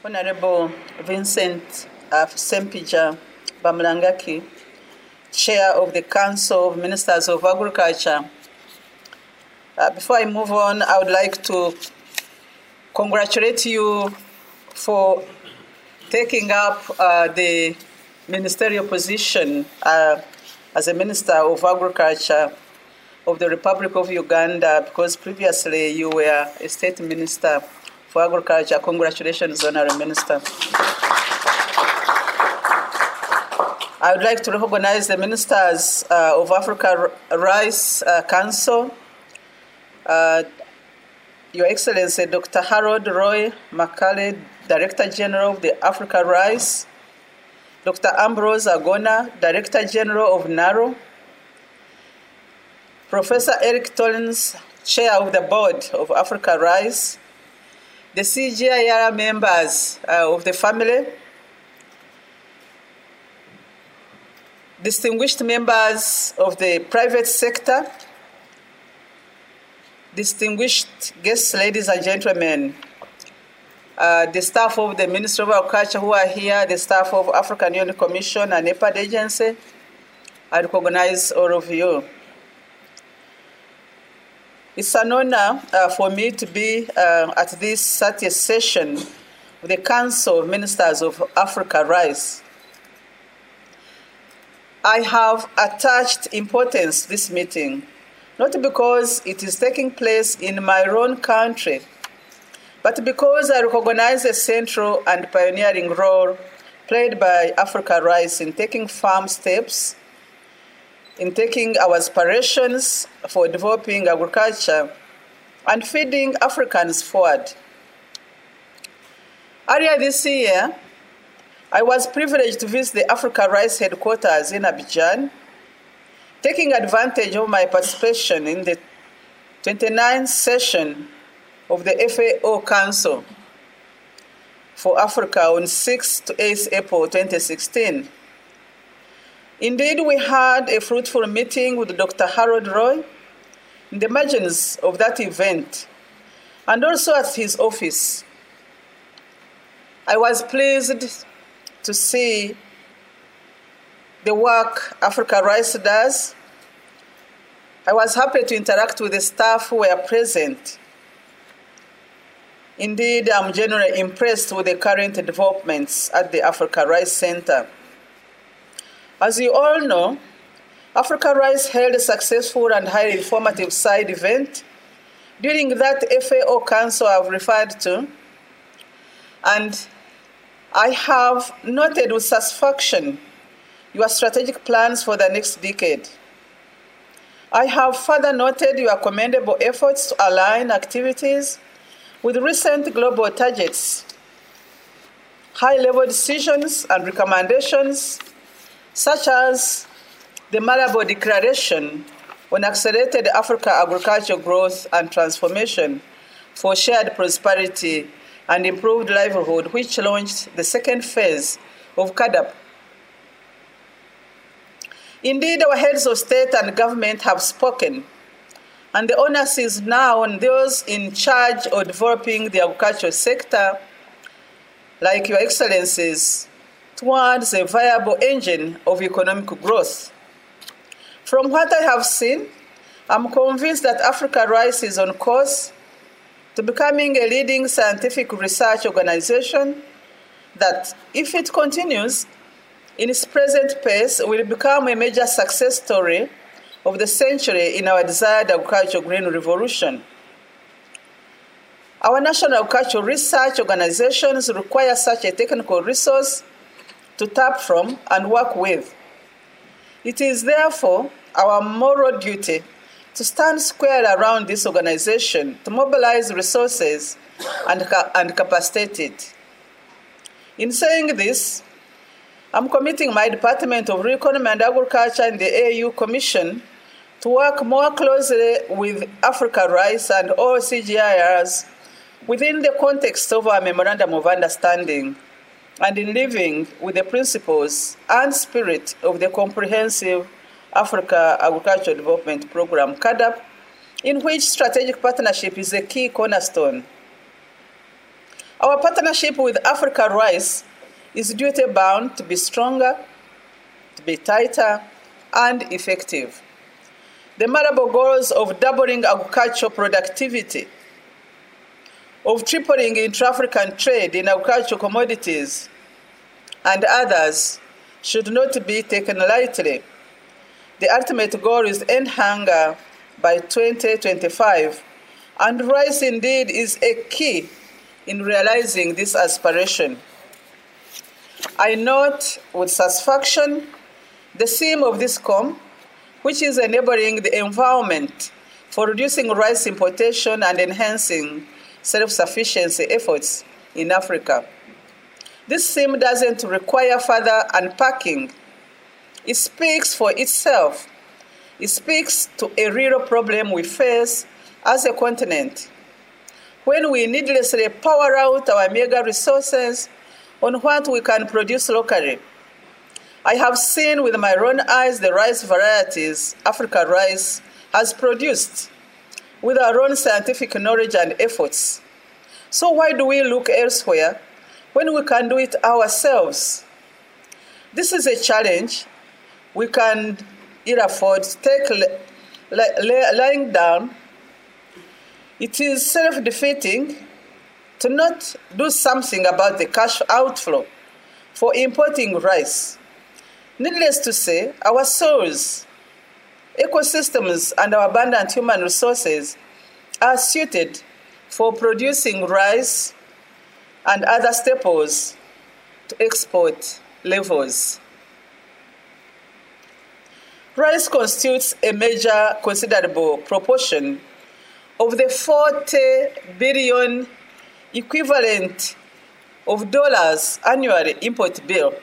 Honorable Vincent Sempija Bamulangaki, Chair of the Council of Ministers of Agriculture. Before I move on, I would like to congratulate you for taking up the ministerial position as a Minister of Agriculture of the Republic of Uganda, because previously you were a State Minister for Agriculture. Congratulations, Honorable Minister. I would like to recognize the Ministers of Africa Rice Council, Your Excellency Dr. Harold Roy Makale, Director General of the Africa Rice, Dr. Ambrose Agona, Director General of NARO, Professor Eric Tollins, Chair of the Board of Africa Rice, the CGIAR members of the family, distinguished members of the private sector, distinguished guests, ladies and gentlemen, the staff of the Ministry of Agriculture who are here, the staff of African Union Commission and EPAD Agency, I recognize all of you. It's an honor for me to be at this 30th session of the Council of Ministers of Africa Rice. I have attached importance to this meeting, not because it is taking place in my own country, but because I recognize the central and pioneering role played by Africa Rice in taking firm steps, in taking our aspirations for developing agriculture and feeding Africans forward. Earlier this year, I was privileged to visit the Africa Rice headquarters in Abidjan, taking advantage of my participation in the 29th session of the FAO Council for Africa on 6 to 8 April 2016. Indeed, we had a fruitful meeting with Dr. Harold Roy in the margins of that event and also at his office. I was pleased to see the work Africa Rice does. I was happy to interact with the staff who were present. Indeed, I'm generally impressed with the current developments at the Africa Rice Center. As you all know, Africa Rice held a successful and highly informative side event during that FAO Council I've referred to, and I have noted with satisfaction your strategic plans for the next decade. I have further noted your commendable efforts to align activities with recent global targets, high-level decisions and recommendations, such as the Malabo Declaration on Accelerated Africa Agricultural Growth and Transformation for Shared Prosperity and Improved Livelihood, which launched the second phase of CAADP. Indeed, our heads of state and government have spoken, and the onus is now on those in charge of developing the agricultural sector, like Your Excellencies, towards a viable engine of economic growth. From what I have seen, I'm convinced that Africa Rice is on course to becoming a leading scientific research organization that, if it continues in its present pace, will become a major success story of the century in our desired agricultural green revolution. Our national agricultural research organizations require such a technical resource to tap from and work with. It is therefore our moral duty to stand square around this organization, to mobilize resources and capacitate it. In saying this, I'm committing my Department of Rural Economy and Agriculture and the AU Commission to work more closely with Africa Rice and all CGIARs within the context of our Memorandum of Understanding and in living with the principles and spirit of the Comprehensive Africa Agricultural Development Program, CAADP, in which strategic partnership is a key cornerstone. Our partnership with Africa Rice is duty-bound to be stronger, to be tighter, and effective. The Malabo goals of doubling agricultural productivity, of tripling intra-African trade in agricultural commodities, and others should not be taken lightly. The ultimate goal is end hunger by 2025, and rice indeed is a key in realizing this aspiration. I note with satisfaction the theme of this COM, which is enabling the environment for reducing rice importation and enhancing self-sufficiency efforts in Africa. This theme doesn't require further unpacking. It speaks for itself. It speaks to a real problem we face as a continent, when we needlessly power out our mega resources on what we can produce locally. I have seen with my own eyes the rice varieties Africa Rice has produced with our own scientific knowledge and efforts. So why do we look elsewhere when we can do it ourselves? This is a challenge we can ill afford to take lying down. It is self-defeating to not do something about the cash outflow for importing rice. Needless to say, our soils, ecosystems, and our abundant human resources are suited for producing rice and other staples to export levels. Rice constitutes a major considerable proportion of the 40 billion equivalent of dollars annual import bill,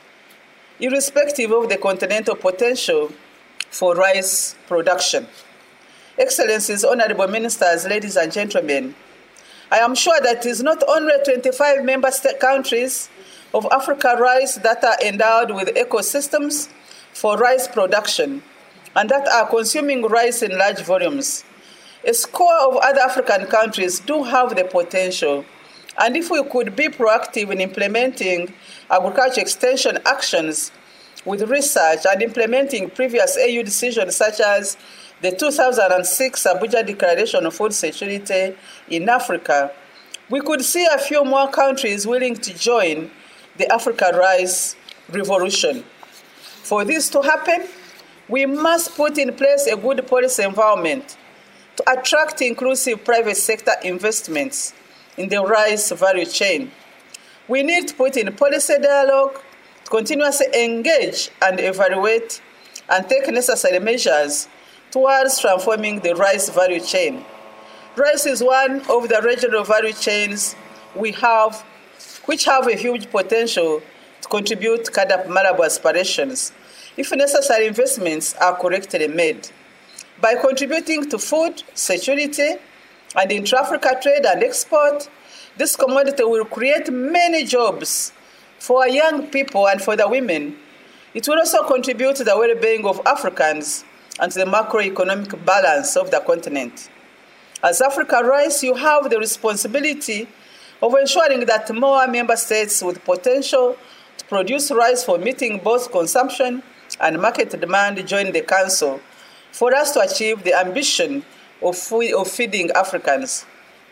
irrespective of the continental potential for rice production. Excellencies, honorable ministers, ladies and gentlemen, I am sure that it is not only 25 member state countries of Africa Rice that are endowed with ecosystems for rice production and that are consuming rice in large volumes. A score of other African countries do have the potential, and if we could be proactive in implementing agriculture extension actions with research and implementing previous AU decisions such as the 2006 Abuja Declaration of Food Security in Africa, we could see a few more countries willing to join the Africa Rice revolution. For this to happen, we must put in place a good policy environment to attract inclusive private sector investments in the rice value chain. We need to put in policy dialogue to continuously engage and evaluate and take necessary measures towards transforming the rice value chain. Rice is one of the regional value chains we have, which have a huge potential to contribute to CAADP Malabo aspirations if necessary investments are correctly made. By contributing to food security and intra-Africa trade and export, this commodity will create many jobs for our young people and for the women. It will also contribute to the well-being of Africans and to the macroeconomic balance of the continent. As Africa Rice, you have the responsibility of ensuring that more member states with potential to produce rice for meeting both consumption and market demand join the Council for us to achieve the ambition of feeding Africans.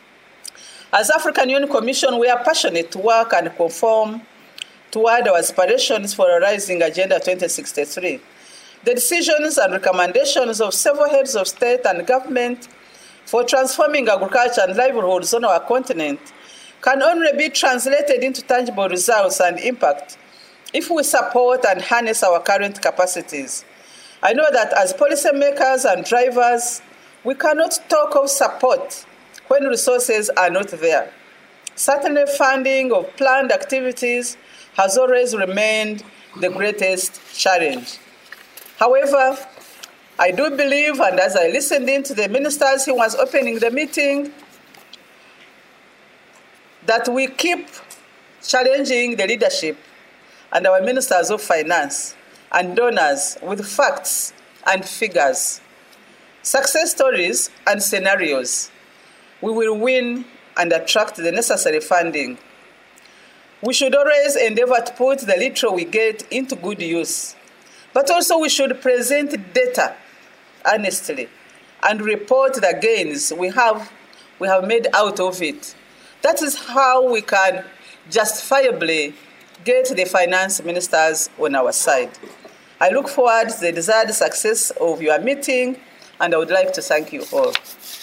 As African Union Commission, we are passionate to work and conform toward our aspirations for a rising Agenda 2063. The decisions and recommendations of several heads of state and government for transforming agriculture and livelihoods on our continent can only be translated into tangible results and impact if we support and harness our current capacities. I know that as policymakers and drivers, we cannot talk of support when resources are not there. Certainly, funding of planned activities has always remained the greatest challenge. However, I do believe, and as I listened in to the ministers who was opening the meeting, that we keep challenging the leadership and our ministers of finance and donors with facts and figures, success stories and scenarios. We will win and attract the necessary funding. We should always endeavor to put the little we get into good use, but also we should present data honestly and report the gains we have made out of it. That is how we can justifiably get the finance ministers on our side. I look forward to the desired success of your meeting, and I would like to thank you all.